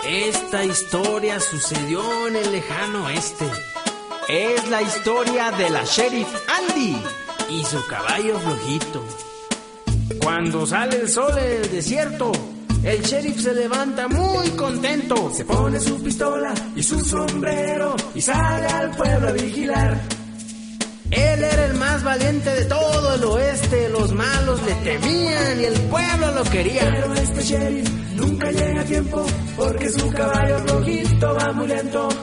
Esta historia sucedió en el lejano oeste. Es la historia de la Sheriff Andy y su caballo flojito. Cuando sale el sol en el desierto, el sheriff se levanta muy contento. Se pone su pistola y su sombrero y sale al pueblo a vigilar. Él era el más valiente de todo el oeste. Los malos le temían y el pueblo lo quería. Pero este sheriff nunca llega a tiempo porque su caballo flojito va muy lento.